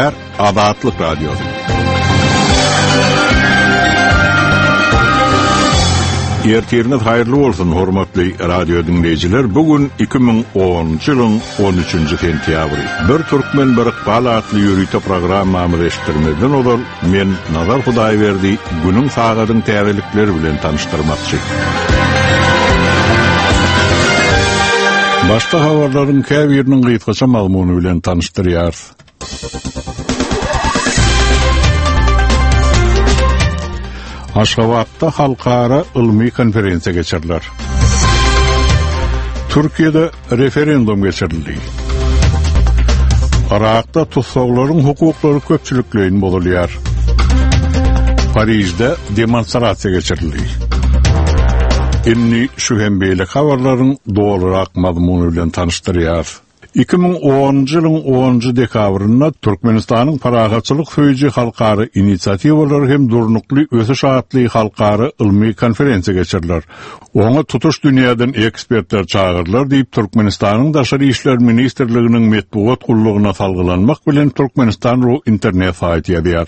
Bär Azatlyk Radiosu. Ertiriniz hayırlı olsun hormatly radio dinleyijiler. Bugün 2010-njy ýylyň 13-nji sentýabry. Bir türkmen bir galatly ýürüýte programmamy eşitdirmeden olar. Men Nazar Hudaýberdi günüň sagadyň täzelikleri bilen tanıştyrmakçy. Başta habarlaryň käbiriniň gyýtgaça magmuny bilen tanıştyrýar. Aşgabatda halkara ilmi konferensiya geçirdiler. Türkiye'de referendum geçirildi. Irak'ta tutsakların hukuklary köpçülükleyin bolýar. Parijde demonstrasiya geçirildi. Inni şu hembeýlik habarlaryň dolarak mazmuny bilen tanıştyrýar. 2010-njy ýylyň 10-njy dekabryna Türkmenistanyň Paragatçylyk Söýji halkary inisiatiwalary hem durnukly ösüş atly halkary ilmi konferensiya geçirdiler. Oňa tutuş dünýäden ekspertler çağırdylar diýip Türkmenistanyň Daşary işler ministrliginiň metbuat gullugyna salgylanmak bilen Türkmenistan internet saýty ýazýar.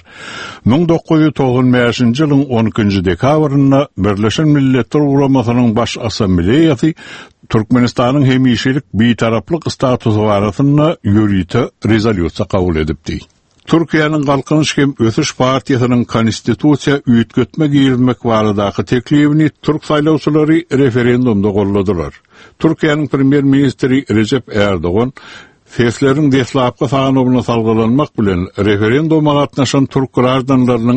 1995-nji ýylyň 12-nji dekabryna Birleşen Milletler Guramasynyň baş assambleýasy Türkmenistanyň hemişelik bitaraplyk statusu baratyna ýürüýte rezolýusiýa kabul edipdi. Türkiýanyň Galkynyş hem Ösüş partiýasynyň konstitusiýa üýtgetmek ýermek baradaky teklifini türk saýlawçylary referendumda golladylar. Türkiýanyň premier ministri Recep Erdoğan Fesleriň deslapky sanawyna salgylanmak bilen referenduma gatnaşan türk garadanlarynyň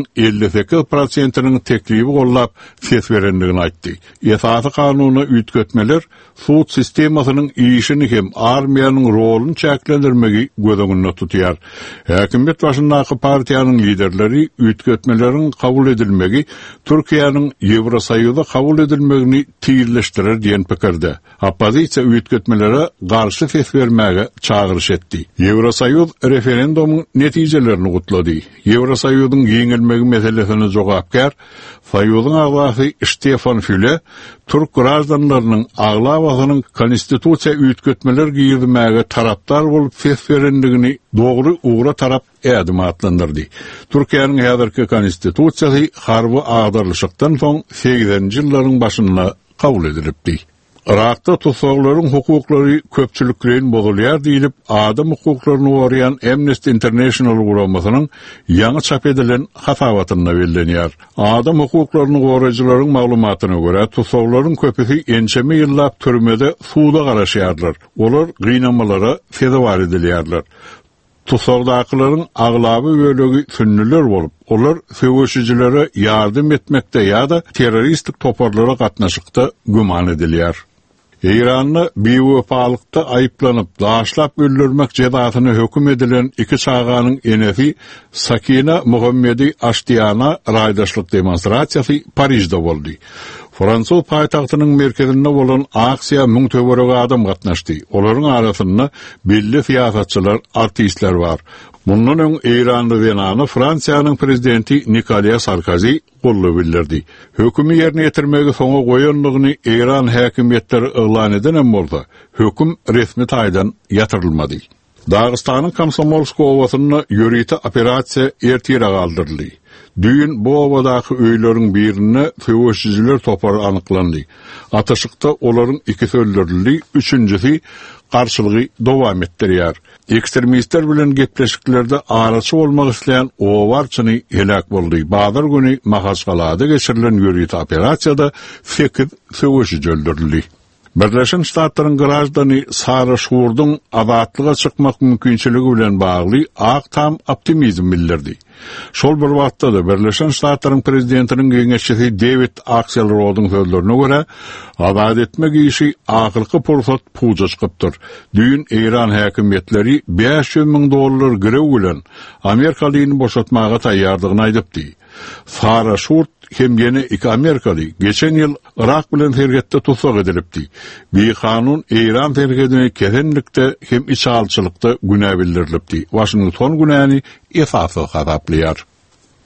58%-iniň teklifi gollap ses berendigini aýtdy. Esasy kanuny üýtgetmeler suud sistemasynyň işini hem armiýanyň rolunu çäklendirmegi göz tutýar. Häkimet başyndaky partiýanyň liderleri üýtgetmelerin kabul edilmegi Türkiýanyň Ýewrosoýuza kabul edilmegini tiýirleşdirer diýen pikirde. Opozisiýa üýtgetmelere garşy ses bermäge çağırış etdi. Ýewrosoýuz referendumuň netijelerini gutlady. Ýewrosoýuzyň ýeňilmegi meselesine jogapkar Soýuzyň agzasy Stefan Füle türk garadanlarynyň aglawasynyň konstitusiýa üýtgetmeler giýirmäge tarapdar bolup ses berendigini dogry ugra tarap ädim atlandyrdy. Türkiýanyň häzirki konstitusiýasy harby agdarlyşykdan soň 80-nji ýyllaryň başynda kabul edilipdi. Irak'ta tutsakların hukuklary köpçülüklerin bozulýar diýilip, adam hukuklaryny goraýan Amnesty International guramasynyň ýaňy çap edilen hasabatyna bellenýär. Adam hukuklaryny goraýjylaryň maglumatyna görä, tutsaklaryň köpüsi ençeme ýyllap türmede suuda garaşýarlar. Olar gynamalara fedavar edilýärler. Tutsakdakylaryň aglaby bölegi sünniler bolup, olar söwüşijilere ýardym etmekde ýa-da terroristik toparlara gatnaşykda güman edilýär. İran'da biwefalykda aýyplanyp daşlap öldürmek cezasyny hökm edilen iki çağanyň enesi Sakina Muhammedi Ashtiana raýdaşlyk demonstrasiýasy Parijde boldy. Fransuz paýtagtynyň merkezinde bolan aksiýa 1000 töwereg adam gatnaşdy. Olaryň arasynda belli siýasatçylar, artistler bar. Bundan öň Eýranyň wenany Fransiýanyň prezidenti Nicolas Sarkozy golly bildirdi. Hökümi ýerine ýetirmegi soňa goýanlygyny Eýran häkimetleri elan eden bolsa, höküm resmi taýdan ýatyrylmady. Dagystanyň Komsomolsk owasyna ýürüýte operasiýa ertire galdyryldy. Düýün bu owadaky öýleriň birine söwüşçiler topary anyklandy. Ataşykda olaryň ikisi öldürildi, üçüncüsi garşylygy dowam etdirýär. Ekstremistler bilen gepleşiklerde araçy bolmak isleýän owarçyny helak boldy. Bazar güni Mahaçgalada geçirilen ýürüýte operasiýada 8 söwüşçi öldürildi. Birleşen Ştatlaryň garajdany Sara Şurdyň azatlyga çykmak mümkinçiligi bilen bagly tam optimizm bildirdi. Şol bir wagtda da Birleşen Ştatlaryň prezidentiniň geňeşçisi David Axelrod'un sözlerine görä, azat etmek işi akylky pursat puja çykypdyr. Düýün Eýran häkimetleri $500,000 grew bilen Amerikalyny boşatmaga taýýardygyny aýdypdy. Sara Şurt hem yeni iki Amerikaly geçen ýyl Irak bilen hergetde tutsak edilipdi. Bir kanun Eýran tergedini kesenlikde hem içalçylykda günä bildirilipdi. Washington günäni esasy hadaplaýar.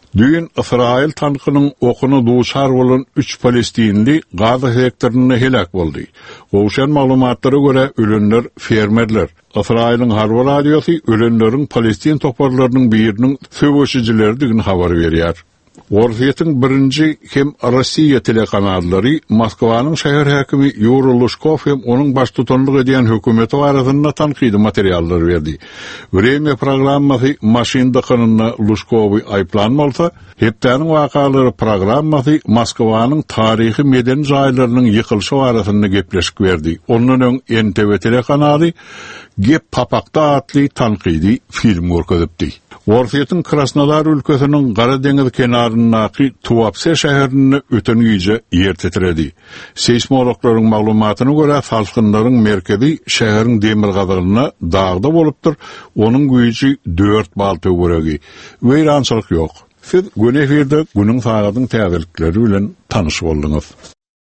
Düýün Israil tankynyň okuny duşar bolan 3 Palestinli Gaza sektorunda helak boldy. Gowşan maglumatlara görä ölenler fermerler. Israil'in Harvar radiosu ölenlerin Palestin toparlarynyň biriniň söwüşçilerdigini habar berýär. Orfiyetin birinci hem Rossiya telekanalları Moskvanyň şäher häkimi Yuri Lushkov hem onuň baş tutanlyk edýän hökümeti barasynda tanqidi materiallar berdi. Время programmasy maşinda kanunna Lushkowy aýplanmalsa, hepdäniň wakalary programmasy Moskwanyň taryhy meden jaýlarynyň ýykylşy barasynda gepleşik berdi. Ondan öň NTV telekanaly Gep Papakda atly tanqidi film görkezipdi. Orfiyetin Krasnodar ülkesinin Qara Deniz kenarındaky Tuapse şäherini öten güýje yer titredi. Seismologlaryň maglumatyna görä salkynlaryň merkezi şäheriň demir gazagyna dagda bolupdyr. Onuň güýji 4 bal töweregi. Weýrançylyk ýok. Siz gün eferde günüň sagatyň täzelikleri bilen tanyş boldunuz.